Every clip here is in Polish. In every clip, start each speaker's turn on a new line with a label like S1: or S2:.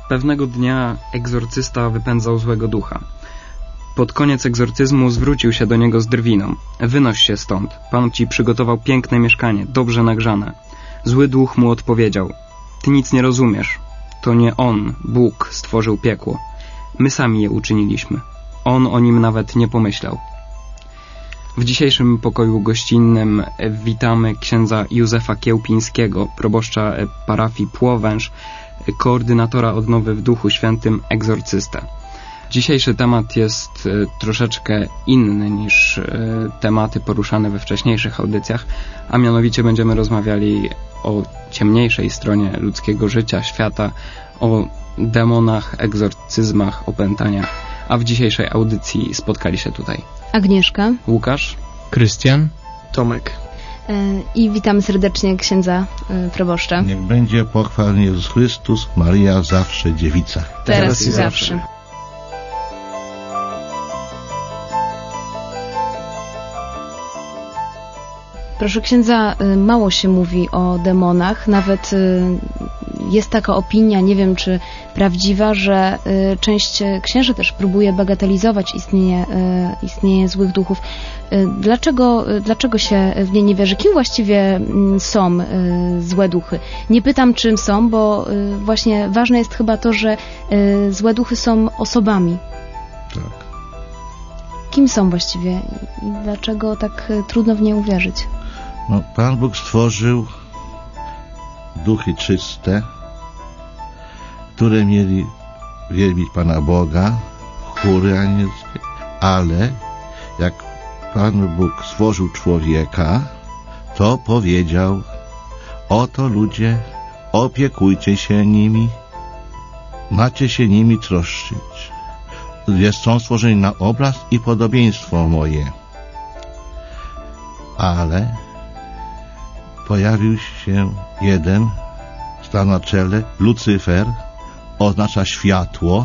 S1: Pewnego dnia egzorcysta wypędzał złego ducha. Pod koniec egzorcyzmu zwrócił się do niego z drwiną. Wynoś się stąd. Pan ci przygotował piękne mieszkanie, dobrze nagrzane. Zły duch mu odpowiedział. Ty nic nie rozumiesz. To nie on, Bóg, stworzył piekło. My sami je uczyniliśmy. On o nim nawet nie pomyślał. W dzisiejszym pokoju gościnnym witamy księdza Józefa Kiełpińskiego, proboszcza parafii Płowęż, koordynatora odnowy w Duchu Świętym, egzorcystę. Dzisiejszy temat jest troszeczkę inny niż tematy poruszane we wcześniejszych audycjach, a mianowicie będziemy rozmawiali o ciemniejszej stronie ludzkiego życia, świata, o demonach, egzorcyzmach, opętaniach. A w dzisiejszej audycji spotkali się tutaj
S2: Agnieszka,
S1: Łukasz,
S3: Krystian,
S4: Tomek.
S2: I witamy serdecznie księdza proboszcza.
S5: Niech będzie pochwalony Jezus Chrystus, Maryja zawsze dziewica.
S2: Teraz i zawsze. Proszę księdza, mało się mówi o demonach, nawet jest taka opinia, nie wiem czy prawdziwa, że część księży też próbuje bagatelizować istnienie złych duchów. Dlaczego się w nie nie wierzy? Kim właściwie są złe duchy? Nie pytam, czym są, bo właśnie ważne jest chyba to, że złe duchy są osobami.
S5: Tak.
S2: Kim są właściwie i dlaczego tak trudno w nie uwierzyć?
S5: No, Pan Bóg stworzył duchy czyste, które mieli wielbić Pana Boga, chóry anielskie, ale jak Pan Bóg stworzył człowieka, to powiedział: oto ludzie, opiekujcie się nimi, macie się nimi troszczyć. Są stworzeni na obraz i podobieństwo moje. Ale pojawił się jeden, stał na czele, Lucyfer, oznacza światło,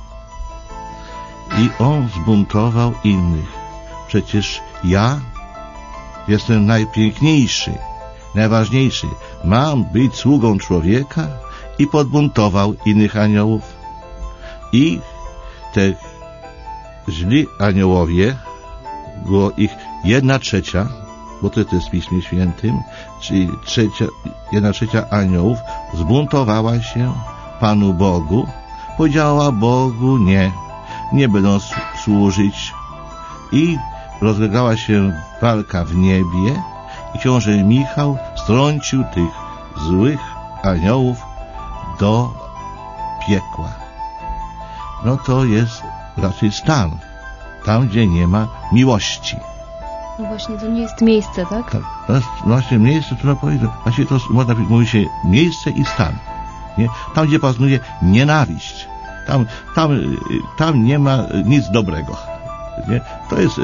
S5: i on zbuntował innych. Przecież ja jestem najpiękniejszy, najważniejszy. Mam być sługą człowieka, i podbuntował innych aniołów. I te źli aniołowie, było ich 1/3, bo to jest w Piśmie Świętym, czyli 1/3 aniołów zbuntowała się Panu Bogu, powiedziała Bogu nie będą służyć, i rozlegała się walka w niebie i książę Michał strącił tych złych aniołów do piekła. No to jest raczej stan, tam gdzie nie ma miłości.
S2: No właśnie, to nie jest miejsce, tak?
S5: Tak, to jest właśnie miejsce, które powiedzieć. Właśnie to można mówić się miejsce i stan. Nie? Tam, gdzie panuje nienawiść, tam nie ma nic dobrego. Nie? To jest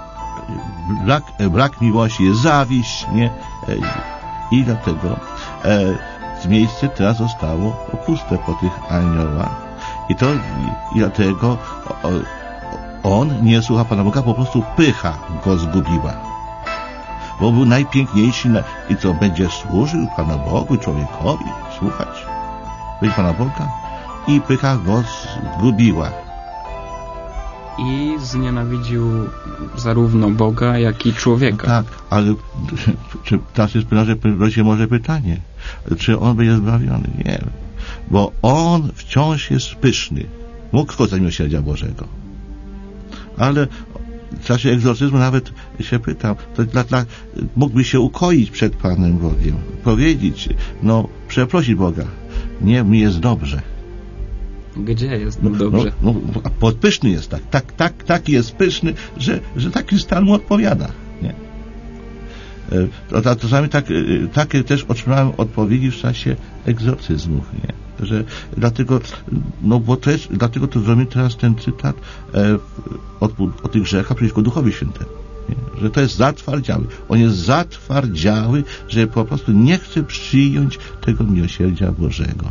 S5: brak miłości, jest zawiść, nie? I dlatego miejsce teraz zostało puste po tych aniołach. I dlatego on nie słucha Pana Boga, po prostu pycha go zgubiła. Bo był najpiękniejszy i co, będzie służył Panu Bogu, człowiekowi, słuchać? Będzie Pana Boga? I pycha go zgubiła.
S1: I znienawidził zarówno Boga, jak i człowieka.
S5: Tak, ale teraz jest może pytanie, czy on będzie zbawiony? Nie, bo on wciąż jest pyszny. Mógł skorzystać z miłosierdzia Bożego. Ale w czasie egzorcyzmu nawet się pytał, to mógłby się ukoić przed Panem Bogiem, powiedzieć, przeprosić Boga. Nie, mi jest dobrze.
S1: Gdzie jest dobrze?
S5: Pyszny jest taki jest pyszny, że taki stan mu odpowiada. Nie? Czasami takie też otrzymałem odpowiedzi w czasie egzorcyzmów. Nie? Że dlatego to zrobimy teraz ten cytat o tych grzechach przeciwko Duchowi Świętemu. Nie? Że to jest zatwardziały. On jest zatwardziały, że po prostu nie chce przyjąć tego miłosierdzia Bożego.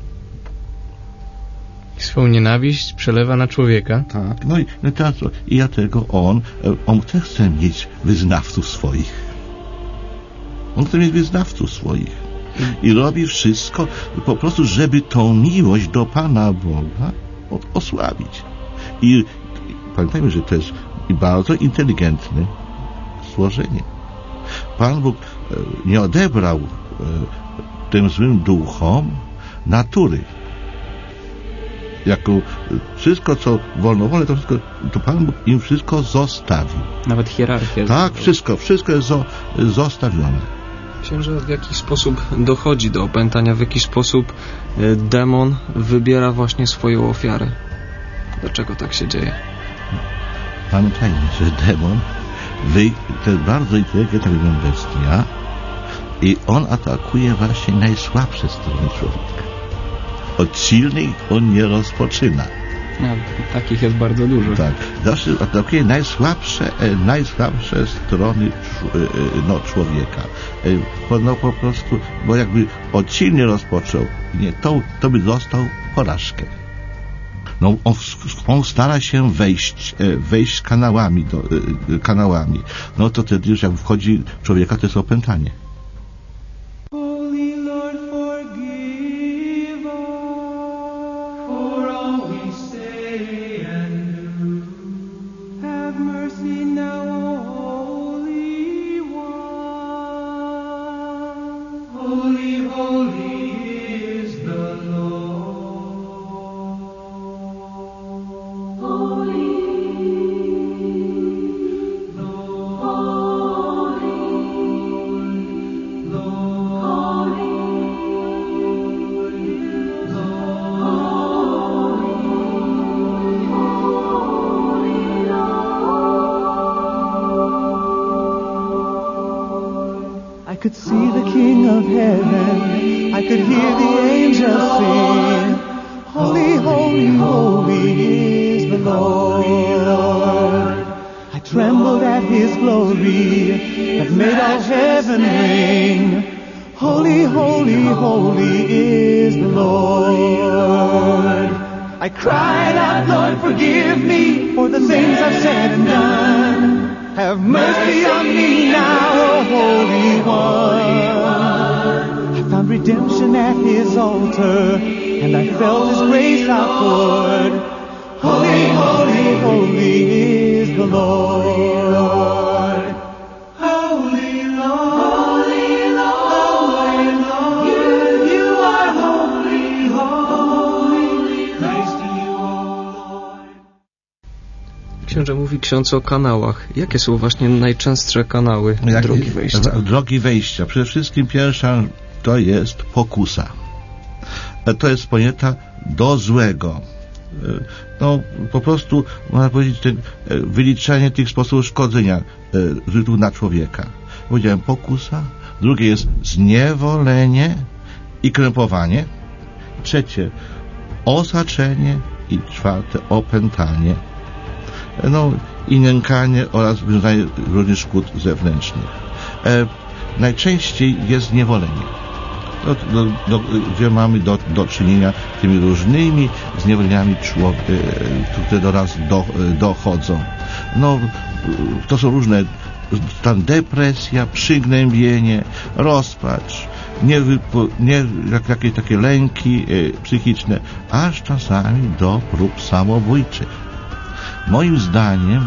S3: Swą nienawiść przelewa na człowieka.
S5: Tak, i dlatego on chce mieć wyznawców swoich. On chce mieć wyznawców swoich. I robi wszystko po prostu, żeby tą miłość do Pana Boga osłabić. I pamiętajmy, że to jest bardzo inteligentne stworzenie. Pan Bóg nie odebrał tym złym duchom natury. Jako wszystko, co wolnowolne, to wszystko, to Pan Bóg im wszystko zostawił.
S1: Nawet hierarchię.
S5: Tak, wszystko jest zostawione.
S1: Księże, w jaki sposób dochodzi do opętania? W jaki sposób demon wybiera właśnie swoją ofiarę? Dlaczego tak się dzieje?
S5: Pamiętajmy, że demon to jest bardzo inteligentna bestia i on atakuje właśnie najsłabsze strony człowieka. Od silnych on nie rozpoczyna.
S1: Takich jest bardzo dużo.
S5: Tak. Zawsze atakuje najsłabsze strony człowieka. Po prostu, bo jakby od silnie rozpoczął, to by dostał porażkę. No, on stara się wejść kanałami. No to wtedy już jak wchodzi człowieka, to jest opętanie.
S4: I could see the King of Heaven, I could hear the angels sing, Holy, holy, holy is the Lord. I trembled at His glory that made all heaven ring, Holy, holy, holy is the Lord. I cried out, Lord, forgive me for the things I've said and done. Have mercy on me now, O Holy One. I found redemption at His altar, and I felt His grace outpoured. Holy, holy, holy is the Lord. Holy Lord, holy Lord, you are holy, holy. Praise to you, O Lord.
S1: Księże, mówi ksiądz o kanałach. Jakie są właśnie najczęstsze kanały drogi wejścia?
S5: Drogi wejścia. Przede wszystkim pierwsza to jest pokusa. To jest ponieta do złego. No, po prostu, można powiedzieć, wyliczenie tych sposobów szkodzenia rzutów na człowieka. Powiedziałem pokusa. Drugie jest zniewolenie i krępowanie. Trzecie osaczenie i czwarte opętanie. No i nękanie oraz wywiązanie różnych szkód zewnętrznych. Najczęściej jest zniewolenie. Gdzie mamy do czynienia z tymi różnymi zniewoleniami, które do nas dochodzą. No, to są różne, tam depresja, przygnębienie, rozpacz, jakieś takie lęki psychiczne, aż czasami do prób samobójczych. Moim zdaniem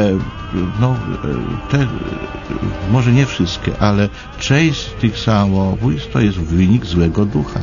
S5: może nie wszystkie, ale część tych samobójstw to jest wynik złego ducha.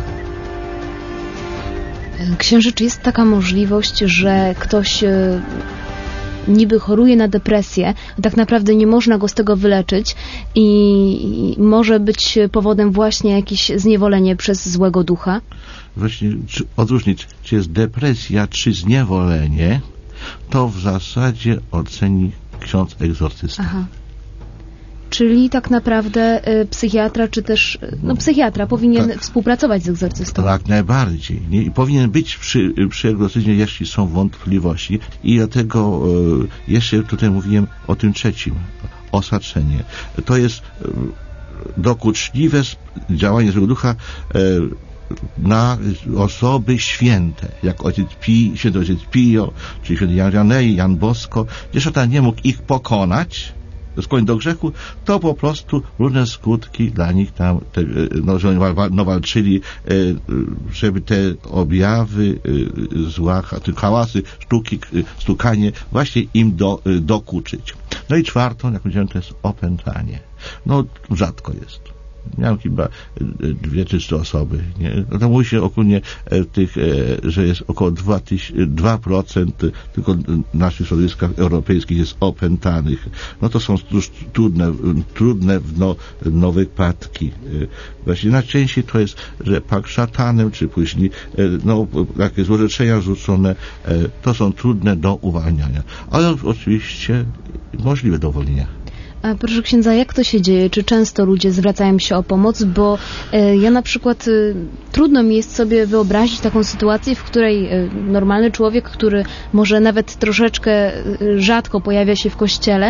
S2: Księże, czy jest taka możliwość, że ktoś niby choruje na depresję, a tak naprawdę nie można go z tego wyleczyć i może być powodem właśnie jakieś zniewolenie przez złego ducha?
S5: Właśnie odróżnić, czy jest depresja, czy zniewolenie, to w zasadzie oceni ksiądz egzorcysta. Aha.
S2: Czyli tak naprawdę psychiatra, czy też psychiatra powinien współpracować z egzorcystą.
S5: Tak, najbardziej. I powinien być przy egzorcyzmie, jeśli są wątpliwości. I dlatego jeszcze tutaj mówiłem o tym trzecim, osaczenie. To jest dokuczliwe działanie złego ducha na osoby święte, jak święty ojciec Pio, czy święty Jan Janei, Jan Bosko, gdzie szatan nie mógł ich pokonać, skłonni do grzechu, to po prostu różne skutki dla nich tam, że oni walczyli, żeby te objawy zła, te hałasy, sztuki, stukanie właśnie im dokuczyć. No i czwartą, jak powiedziałem, to jest opętanie. No, rzadko jest. Miałem chyba 2 czy 3 osoby, nie? No to mówi się ogólnie że jest około 2% tylko w naszych środowiskach europejskich jest opętanych. No to są już trudne wypadki. Właśnie najczęściej to jest, że pak szatanem, czy później jakieś złorzeczenia rzucone, to są trudne do uwalniania. Ale oczywiście możliwe do uwolnienia.
S2: A proszę księdza, jak to się dzieje? Czy często ludzie zwracają się o pomoc? Bo ja na przykład trudno mi jest sobie wyobrazić taką sytuację, w której normalny człowiek, który może nawet troszeczkę rzadko pojawia się w kościele,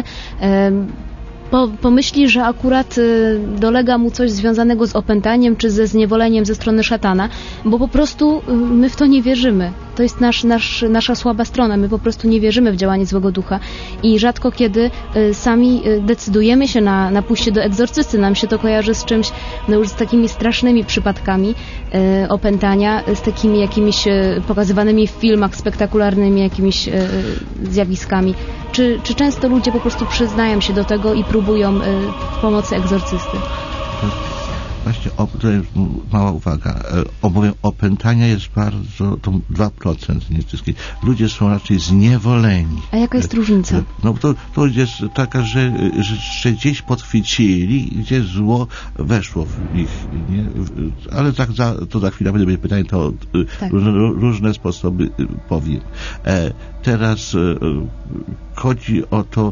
S2: pomyśli, że akurat dolega mu coś związanego z opętaniem czy ze zniewoleniem ze strony szatana, bo po prostu my w to nie wierzymy. To jest nasza słaba strona. My po prostu nie wierzymy w działanie złego ducha i rzadko kiedy sami decydujemy się na pójście do egzorcysty. Nam się to kojarzy z czymś, już z takimi strasznymi przypadkami opętania, z takimi jakimiś pokazywanymi w filmach spektakularnymi jakimiś zjawiskami. Czy często ludzie po prostu przyznają się do tego i próbują pomocy egzorcysty?
S5: Właśnie, tutaj mała uwaga. Obowiem opętania jest bardzo, to 2% nie wszystkich. Ludzie są raczej zniewoleni.
S2: A jaka jest różnica?
S5: No to jest taka, że gdzieś podchwycili, gdzie zło weszło w nich. Nie? Ale tak to za chwilę będzie pytanie, to tak. Różne sposoby powiem. Teraz chodzi o to,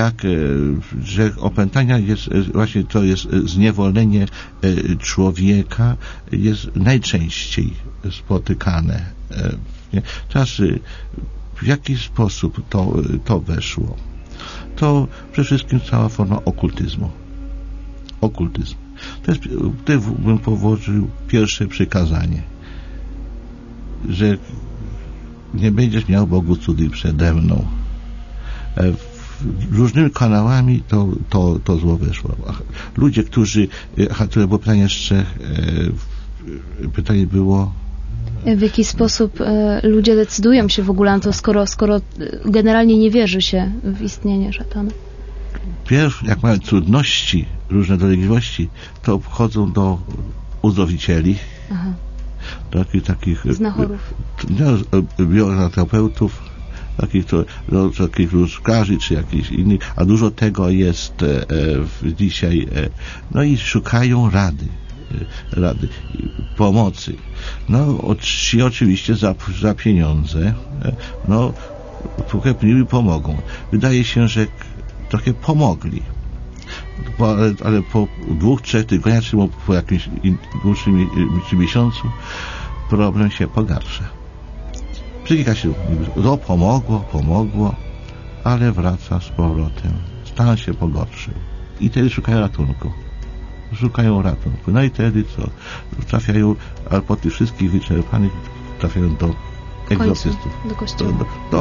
S5: że opętania jest właśnie, to jest zniewolenie człowieka, jest najczęściej spotykane. Teraz w jaki sposób to weszło? To przede wszystkim cała forma okultyzmu. Okultyzm. Tutaj bym położył pierwsze przykazanie, że nie będziesz miał Bogu cudy przede mną. Różnymi kanałami to zło weszło. Ludzie, które było pytanie jeszcze, pytanie było...
S2: W jaki sposób ludzie decydują się w ogóle na to, skoro generalnie nie wierzy się w istnienie szatana?
S5: Pierw, jak mają trudności, różne dolegliwości, to wchodzą do uzdrowicieli, takich znachorów, bioterapeutów, takich lekarzy czy jakichś innych, a dużo tego jest dzisiaj, no i szukają rady, pomocy. No oczywiście za pieniądze, no trochę mi pomogą. Wydaje się, że trochę pomogli. Ale po 2-3 tygodniach, czy po jakimś dłuższym miesiącu problem się pogarsza. Psychika się pomogło, ale wraca z powrotem. Stan się pogorszył. I wtedy szukają ratunku. No i wtedy co? Trafiają, ale po tych wszystkich wyczerpanych trafiają do egzorcystów.
S2: Do kościoła.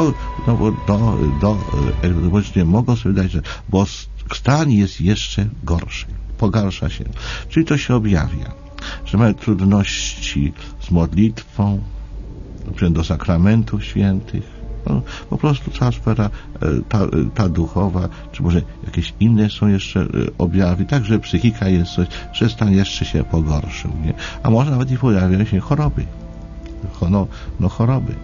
S5: Bo nie mogą sobie dać, bo stan jest jeszcze gorszy. Pogarsza się. Czyli to się objawia, że mają trudności z modlitwą, do sakramentów świętych. No, po prostu cała sfera ta duchowa, czy może jakieś inne są jeszcze objawy, także psychika jest coś, że stan jeszcze się pogorszył, nie? A może nawet i pojawiają się choroby. Choroby.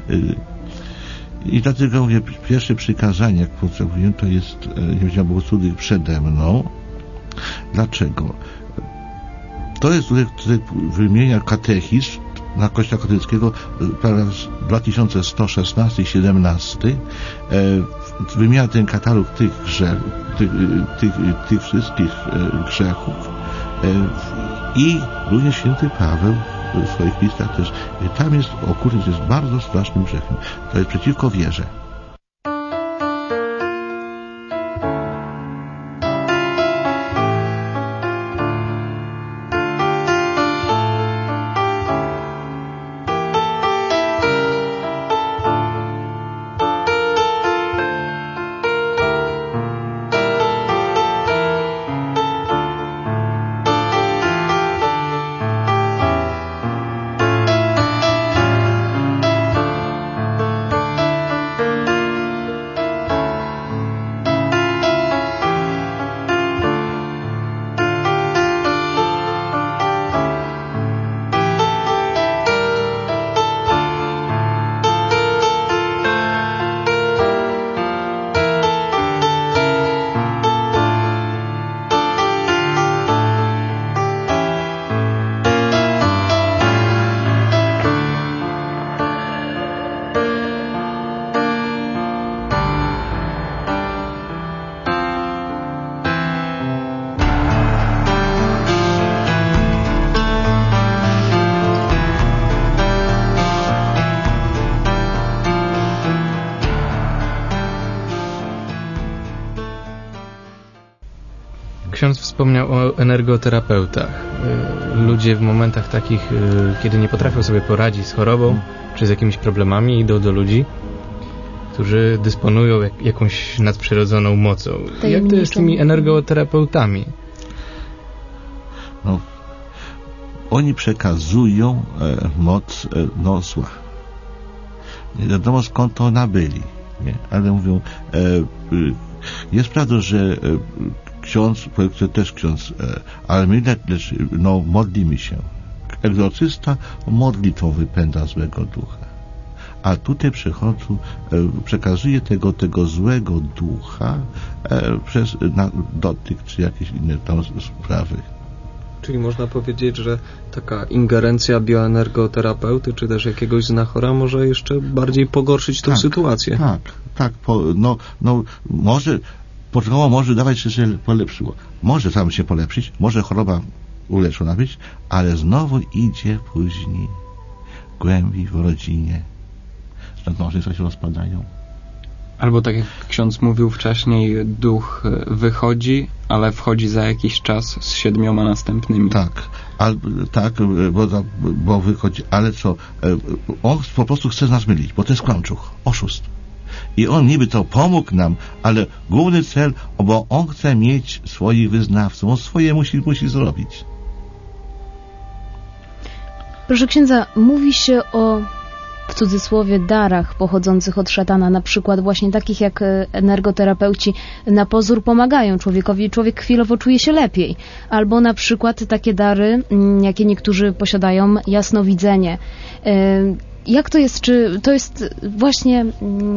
S5: I dlatego mówię, pierwsze przykazanie, jak potrzebuję, to jest nie wiedziałem, było cudy przede mną. Dlaczego? To jest tutaj wymienia katechizm na Kościoła katolickiego, paragraf 2116 i 17, wymienia ten katalog tych wszystkich grzechów i również święty Paweł w swoich listach też, tam jest okultyzm, jest bardzo strasznym grzechem. To jest przeciwko wierze.
S3: wspomniał o energoterapeutach. Ludzie w momentach takich, kiedy nie potrafią sobie poradzić z chorobą czy z jakimiś problemami, idą do ludzi, którzy dysponują jakąś nadprzyrodzoną mocą. Jak to jest z tymi energoterapeutami?
S5: No, oni przekazują moc zła. Nie wiadomo skąd to nabyli, nie? Ale mówią, jest prawda, że ksiądz, też ksiądz, ale my modlimy się. Egzorcysta modlitwą wypędza złego ducha. A tutaj przekazuje tego złego ducha przez dotyk czy jakieś inne tam sprawy.
S1: Czyli można powiedzieć, że taka ingerencja bioenergoterapeuty, czy też jakiegoś znachora może jeszcze bardziej pogorszyć tą sytuację.
S5: Tak. Może początkowo może dawać się polepszyło. Może sam się polepszyć, może choroba uleczona być, ale znowu idzie później głębiej w rodzinie. Małżeństwa się rozpadają. Albo tak jak ksiądz mówił wcześniej, duch wychodzi, ale wchodzi za jakiś czas z 7 następnymi. Bo wychodzi, ale co? On po prostu chce nas mylić, bo to jest kłamczuch, oszust. I on niby to pomógł nam, ale główny cel, bo on chce mieć swoich wyznawców, on swoje musi zrobić.
S2: Proszę księdza, mówi się o, w cudzysłowie, darach pochodzących od szatana, na przykład właśnie takich jak energoterapeuci na pozór pomagają człowiekowi, człowiek chwilowo czuje się lepiej. Albo na przykład takie dary, jakie niektórzy posiadają, jasnowidzenie. Jak to jest? Czy to jest właśnie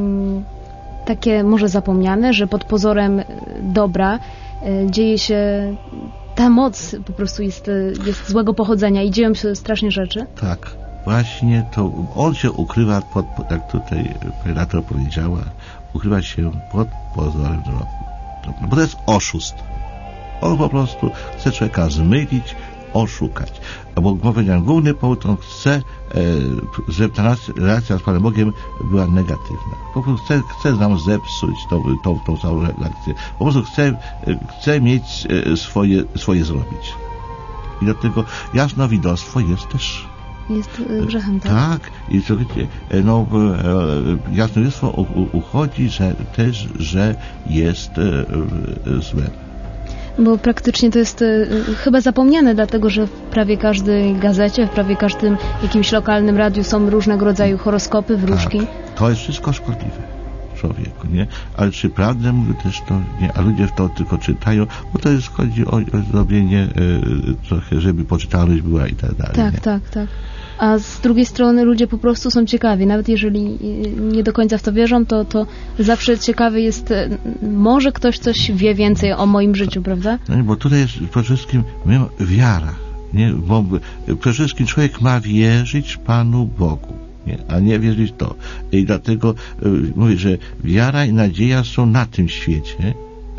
S2: takie może zapomniane, że pod pozorem dobra dzieje się, ta moc po prostu jest złego pochodzenia i dzieją się strasznie rzeczy? Tak. Właśnie to on się ukrywa jak tutaj redaktor powiedziała, ukrywa się pod pozorem dobra. Bo to jest oszust. On po prostu chce człowieka zmylić, oszukać. Bo powiedziałem, główny powód, on chce, żeby ta relacja z Panem Bogiem była negatywna. Po prostu chce nam zepsuć tą całą relację. Po prostu chce mieć swoje zrobić. I dlatego jasnowidostwo jest też grzechem, tak? Tak. I co wiecie, jasnowidostwo uchodzi, że jest złe. Bo praktycznie to jest chyba zapomniane, dlatego że w prawie każdej gazecie, w prawie każdym jakimś lokalnym radiu są różnego rodzaju horoskopy, wróżki. Tak, to jest wszystko szkodliwe człowieku, nie? Ale czy prawdę mówię też to nie, a ludzie to tylko czytają, bo to jest, chodzi o zrobienie trochę, żeby poczytalność była i tak dalej. Tak. A z drugiej strony ludzie po prostu są ciekawi. Nawet jeżeli nie do końca w to wierzą, to zawsze ciekawy jest, może ktoś coś wie więcej o moim życiu, prawda? No, bo tutaj jest przede wszystkim wiara. Nie? Bo przede wszystkim człowiek ma wierzyć Panu Bogu, nie? A nie wierzyć to. I dlatego mówię, że wiara i nadzieja są na tym świecie,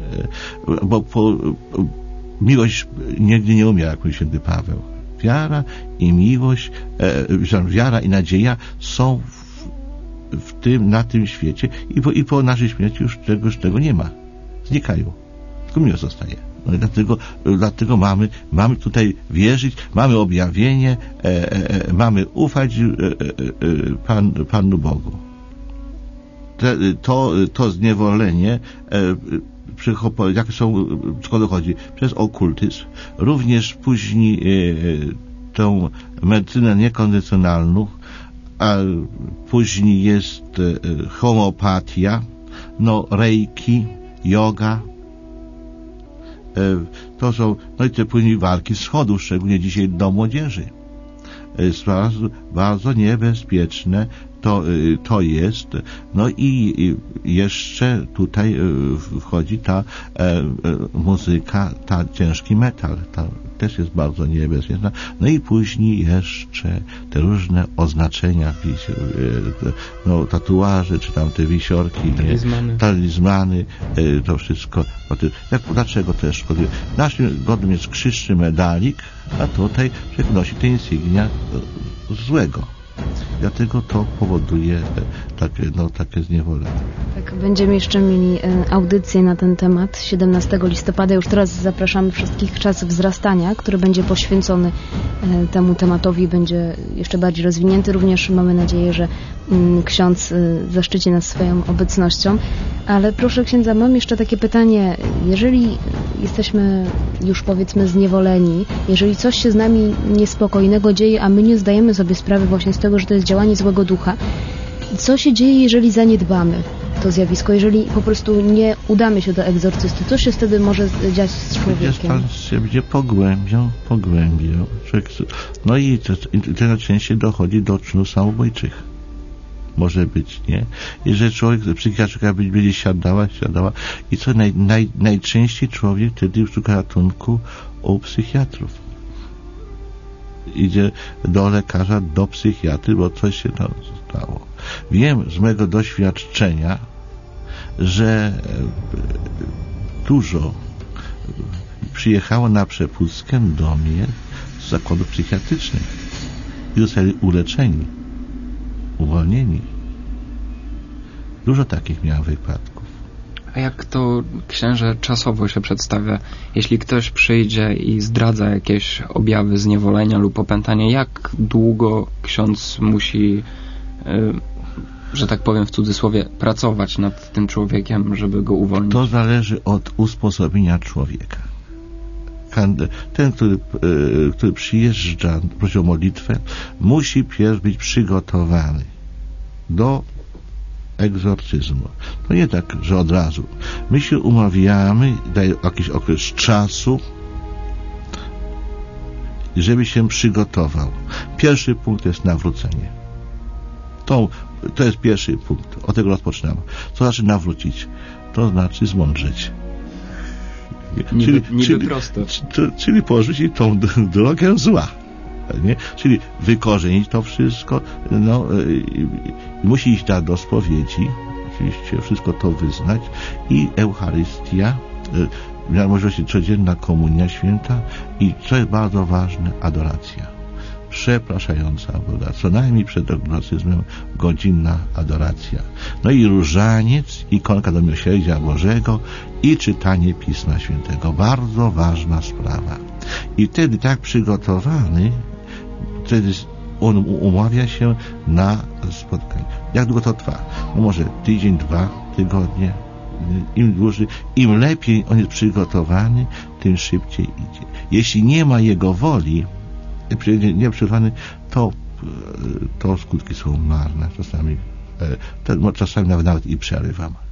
S2: bo miłość nigdy nie umiera, jak mówi święty Paweł. Wiara i miłość, wiara i nadzieja są na tym świecie i po naszej śmierci już tego nie ma. Znikają. Tylko miłość zostaje. No i dlatego mamy tutaj wierzyć, mamy objawienie, mamy ufać Panu Bogu. To zniewolenie jak są, skąd chodzi? Przez okultyzm, również później tą medycynę niekonwencjonalną, a później jest homeopatia, reiki, yoga. To są, i te później walki z schodów, szczególnie dzisiaj do młodzieży. Bardzo niebezpieczne to jest. No i jeszcze tutaj wchodzi ta muzyka, ciężki metal, też jest bardzo niebezpieczna. No i później jeszcze te różne oznaczenia, tatuaże, czy tam te wisiorki, talizmany, to wszystko. Dlaczego to jest szkodliwe? Naszym godnym jest krzyż czy medalik, a tutaj nosi te insygnia złego. Dlatego to powoduje
S5: takie zniewolenie.
S2: Tak, będziemy jeszcze mieli audycję na ten temat 17 listopada. Już teraz zapraszamy wszystkich w czas wzrastania, który będzie poświęcony temu tematowi, będzie jeszcze bardziej rozwinięty. Również mamy nadzieję, że ksiądz zaszczyci nas swoją obecnością. Ale proszę księdza, mam jeszcze takie pytanie. Jeżeli jesteśmy już powiedzmy zniewoleni, jeżeli coś się z nami niespokojnego dzieje, a my nie zdajemy sobie sprawy właśnie z tego, że to jest działanie złego ducha, co się dzieje, jeżeli zaniedbamy to zjawisko, jeżeli po prostu nie udamy się do egzorcysty? Co się wtedy może dziać z człowiekiem?
S5: Będzie pogłębiał. No i to najczęściej dochodzi do czynów samobójczych. Może być, nie? Jeżeli psychiatryka będzie siadała i co najczęściej człowiek wtedy szuka ratunku u psychiatrów. Idzie do lekarza, do psychiatry, bo coś się tam stało. Wiem z mojego doświadczenia, że dużo przyjechało na przepustkę do mnie z zakładów psychiatrycznych i zostali uleczeni, uwolnieni. Dużo takich miałem wypadków.
S1: A jak to, księże, czasowo się przedstawia? Jeśli ktoś przyjdzie i zdradza jakieś objawy zniewolenia lub opętania, jak długo ksiądz musi, że tak powiem w cudzysłowie, pracować nad tym człowiekiem, żeby go uwolnić?
S5: To zależy od usposobienia człowieka. Ten, który przyjeżdża, prosi o modlitwę, musi pierw być przygotowany do egzorcyzmu. To nie tak, że od razu. My się umawiamy, daje jakiś okres czasu, żeby się przygotował. Pierwszy punkt jest nawrócenie. To jest pierwszy punkt. Od tego rozpoczynamy. Co znaczy nawrócić? To znaczy zmądrzeć.
S1: Niby proste.
S5: Czyli porzucić tą drogę zła. Nie? Czyli wykorzenić to wszystko, musi iść do spowiedzi, oczywiście wszystko to wyznać, i Eucharystia, możliwości codzienna komunia święta i, co jest bardzo ważne, adoracja. Przepraszająca woda. Co najmniej przed egzorcyzmem godzinna adoracja. No i różaniec, ikonka do miłosierdzia Bożego i czytanie Pisma Świętego. Bardzo ważna sprawa. I wtedy tak przygotowany, wtedy on umawia się na spotkanie. Jak długo to trwa? No może tydzień, 2 tygodnie. Im dłużej, im lepiej on jest przygotowany, tym szybciej idzie. Jeśli nie ma jego woli, nie przygotowany, to skutki są marne. Czasami nawet i przerywam.